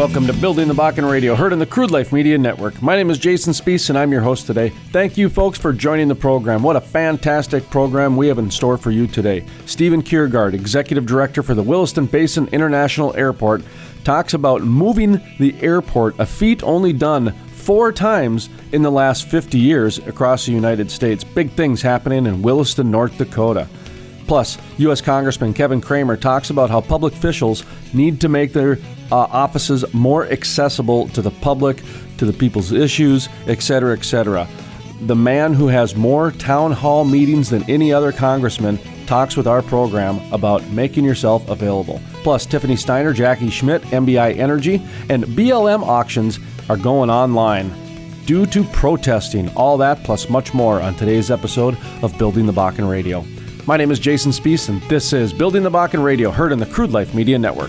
Welcome to Building the Bakken Radio, heard on the Crude Life Media Network. My name is Jason Spiess, and I'm your host today. Thank you, folks, for joining the program. What a fantastic program we have in store for you today. Stephen Kiergaard, Executive Director for the Williston Basin International Airport, talks about moving the airport, a feat only done 4 times in the last 50 years across the United States. Big things happening in Williston, North Dakota. Plus, U.S. Congressman Kevin Cramer talks about how public officials need to make their offices more accessible to the public, to the people's issues, etc., etc. The man who has more town hall meetings than any other congressman talks with our program about making yourself available. Plus, Tiffany Steiner, Jackie Schmidt, MBI Energy, and BLM auctions are going online due to protesting. All that plus much more on today's episode of Building the Bakken Radio. My name is Jason Spiess, and this is Building the Bakken Radio, heard on the Crude Life Media Network.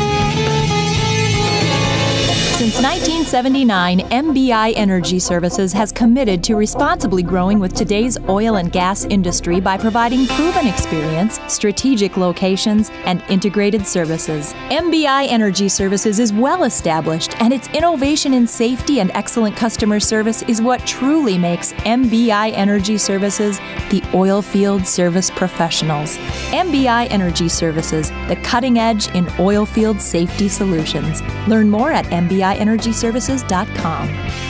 Since 1979, MBI Energy Services has committed to responsibly growing with today's oil and gas industry by providing proven experience, strategic locations, and integrated services. MBI Energy Services is well established, and its innovation in safety and excellent customer service is what truly makes MBI Energy Services the oil field service professionals. MBI Energy Services, the cutting edge in oil field safety solutions. Learn more at MBIEnergyServices.com.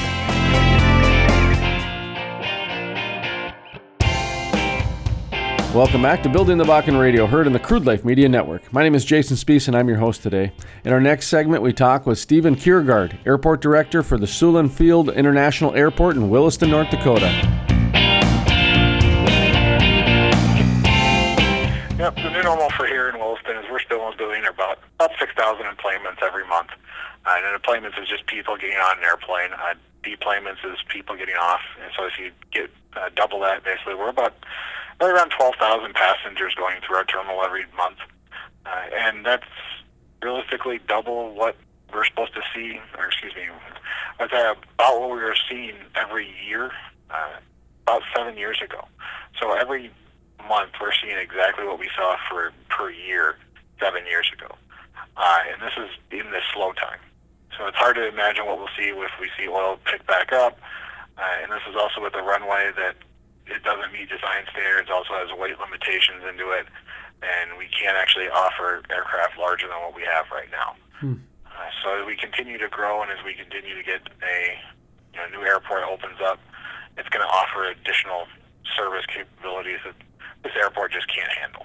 Welcome back to Building the Bakken Radio, heard in the Crude Life Media Network. My name is Jason Spiess, and I'm your host today. In our next segment, we talk with Stephen Kiergaard, Airport Director for the Siouxland Field International Airport in Williston, North Dakota. Yep, the new normal for here in Williston is we're still doing about 6,000 enplanements every month. And enplanements is just people getting on an airplane. Deplanements is people getting off. And so if you get double that, basically, we're about right around 12,000 passengers going through our terminal every month. And that's realistically double what we're supposed to see, that's about what we were seeing every year about 7 years ago. So every month we're seeing exactly what we saw per year 7 years ago. And this is in this slow time. So it's hard to imagine what we'll see if we see oil pick back up. And this is also with the runway that it doesn't meet design standards, also has weight limitations into it, and we can't actually offer aircraft larger than what we have right now. So as we continue to grow and as we continue to get a new airport opens up, it's going to offer additional service capabilities that this airport just can't handle.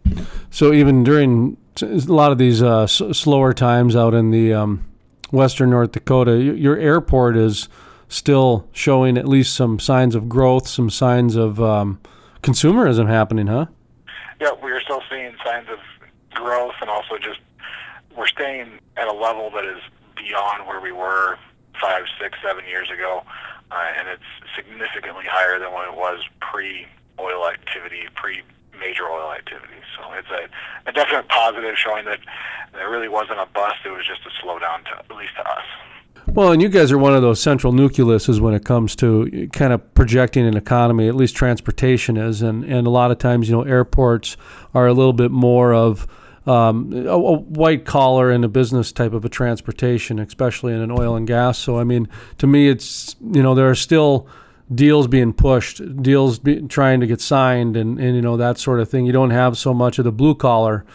So even during a lot of these slower times out in the western North Dakota, your airport is still showing at least some signs of growth, some signs of consumerism happening, huh? Yeah, we are still seeing signs of growth, and also just we're staying at a level that is beyond where we were 5, 6, 7 years ago, and it's significantly higher than what it was pre-oil activity, pre-major oil activity. So it's a definite positive showing that there really wasn't a bust. It was just a slowdown, at least to us. Well, and you guys are one of those central nucleuses when it comes to kind of projecting an economy, at least transportation is. And a lot of times, airports are a little bit more of a white collar and a business type of a transportation, especially in an oil and gas. So, I mean, to me, it's, there are still deals being pushed, trying to get signed and that sort of thing. You don't have so much of the blue collar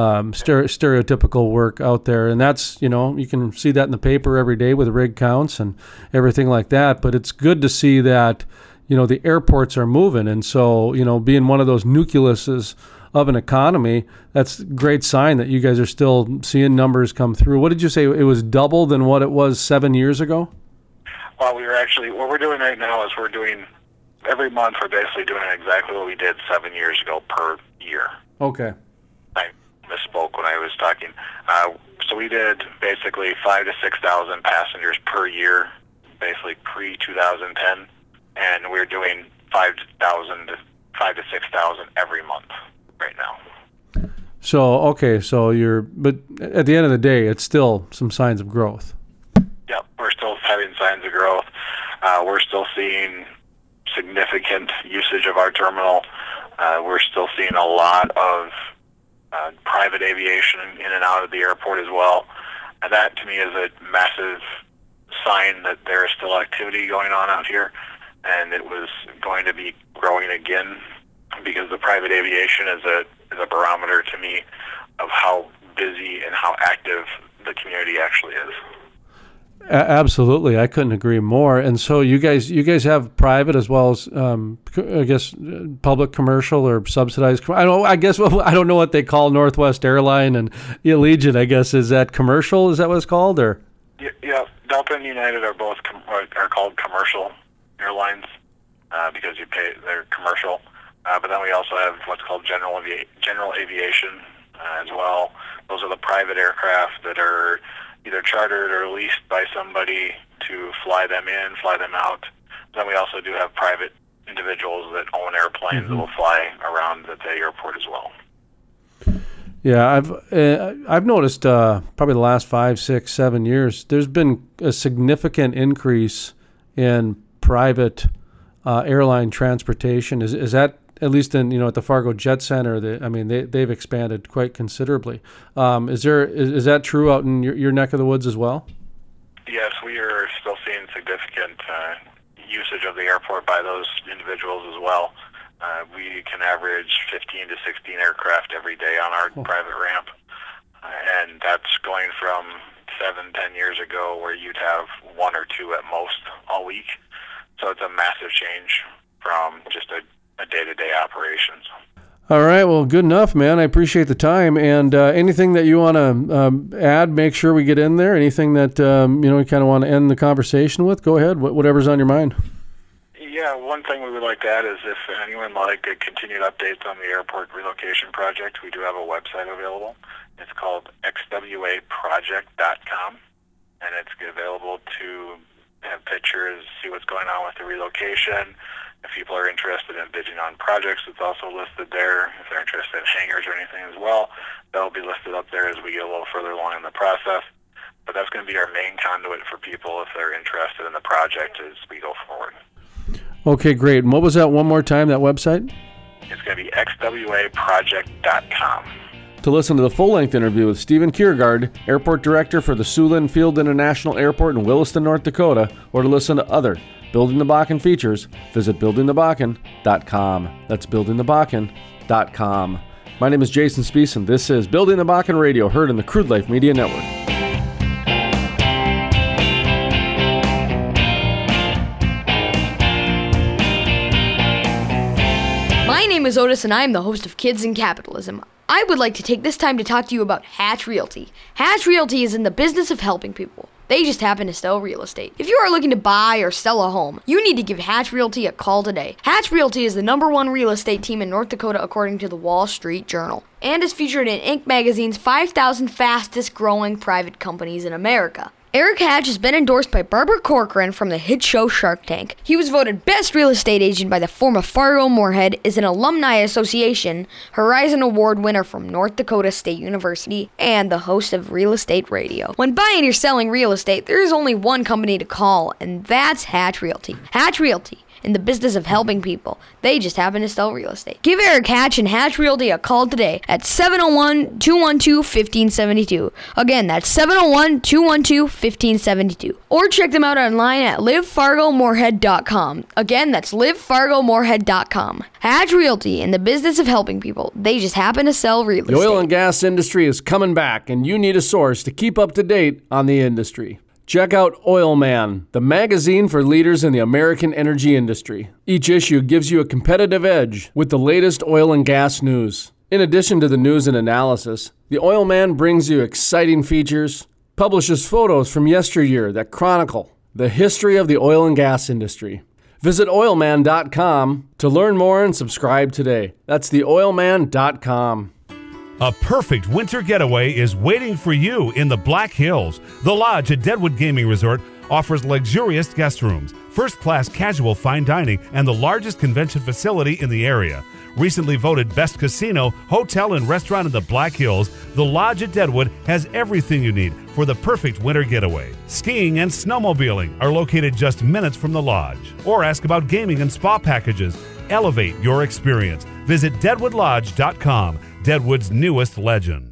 stereotypical work out there, and that's you can see that in the paper every day with rig counts and everything like that. But it's good to see that the airports are moving, and so being one of those nucleuses of an economy, that's a great sign that you guys are still seeing numbers come through. What did you say? It was double than what it was 7 years ago? Well, what we're doing right now is we're doing every month. We're basically doing exactly what we did 7 years ago per year. Okay. I misspoke when I was talking. So we did basically 5,000 to 6,000 passengers per year, basically pre-2010, and we're doing 5,000 to 6,000 every month right now. So but at the end of the day, it's still some signs of growth. Yep, we're still having signs of growth. We're still seeing significant usage of our terminal. We're still seeing a lot of private aviation in and out of the airport as well. And that, to me, is a massive sign that there is still activity going on out here, and it was going to be growing again, because the private aviation is a barometer to me of how busy and how active the community actually is. Absolutely, I couldn't agree more. And so you guys have private as well as I guess public commercial or subsidized. I don't know what they call Northwest Airline and Allegiant. I guess is that commercial? Is that what it's called? Or yeah, Delta and United are both are called commercial airlines because they're commercial. But then we also have what's called general aviation as well. Those are the private aircraft that are either chartered or leased by somebody to fly them in, fly them out. Then we also do have private individuals that own airplanes that will fly around the airport as well. Yeah, I've noticed probably the last 5, 6, 7 years, there's been a significant increase in private airline transportation. Is that at least in at the Fargo Jet Center? They've expanded quite considerably. Is that true out in your neck of the woods as well? Yes, we are still seeing significant usage of the airport by those individuals as well. We can average 15 to 16 aircraft every day on our private ramp, and that's going from 7-10 years ago where you'd have 1 or 2 at most all week. So it's a massive change from just a day-to-day operations. All right, well, good enough, man. I appreciate the time. And anything that you want to add, make sure we get in there. Anything that you kind of want to end the conversation with, go ahead. Whatever's on your mind. Yeah, one thing we would like to add is if anyone would like continued updates on the airport relocation project, we do have a website available. It's called xwaproject.com, and it's available to have pictures, see what's going on with the relocation. If people are interested in bidding on projects, it's also listed there. If they're interested in hangars or anything as well, that'll be listed up there as we get a little further along in the process. But that's going to be our main conduit for people if they're interested in the project as we go forward. Okay, great. And what was that one more time, that website? It's going to be xwaproject.com. To listen to the full-length interview with Stephen Kiergaard, Airport Director for the Siouxland Field International Airport in Williston, North Dakota, or to listen to other Building the Bakken features, visit buildingthebakken.com. That's buildingthebakken.com. My name is Jason Spiess, and this is Building the Bakken Radio, heard in the Crude Life Media Network. My name is Otis, and I am the host of Kids in Capitalism. I would like to take this time to talk to you about Hatch Realty. Hatch Realty is in the business of helping people. They just happen to sell real estate. If you are looking to buy or sell a home, you need to give Hatch Realty a call today. Hatch Realty is the #1 real estate team in North Dakota according to the Wall Street Journal, and is featured in Inc. magazine's 5,000 fastest growing private companies in America. Eric Hatch has been endorsed by Barbara Corcoran from the hit show Shark Tank. He was voted best real estate agent by the Forum of Fargo-Moorhead, is an alumni association, Horizon Award winner from North Dakota State University, and the host of Real Estate Radio. When buying or selling real estate, there is only one company to call, and that's Hatch Realty. Hatch Realty, in the business of helping people. They just happen to sell real estate. Give Eric Hatch and Hatch Realty a call today at 701-212-1572. Again, that's 701-212-1572. Or check them out online at livefargomoorhead.com. Again, that's livefargomoorhead.com. Hatch Realty, in the business of helping people. They just happen to sell real estate. The oil and gas industry is coming back, and you need a source to keep up to date on the industry. Check out Oil Man, the magazine for leaders in the American energy industry. Each issue gives you a competitive edge with the latest oil and gas news. In addition to the news and analysis, the Oil Man brings you exciting features, publishes photos from yesteryear that chronicle the history of the oil and gas industry. Visit oilman.com to learn more and subscribe today. That's theoilman.com. A perfect winter getaway is waiting for you in the Black Hills. The Lodge at Deadwood Gaming Resort offers luxurious guest rooms, first-class casual fine dining, and the largest convention facility in the area. Recently voted best casino, hotel, and restaurant in the Black Hills, the Lodge at Deadwood has everything you need for the perfect winter getaway. Skiing and snowmobiling are located just minutes from the Lodge. Or ask about gaming and spa packages. Elevate your experience. Visit DeadwoodLodge.com, Deadwood's newest legend.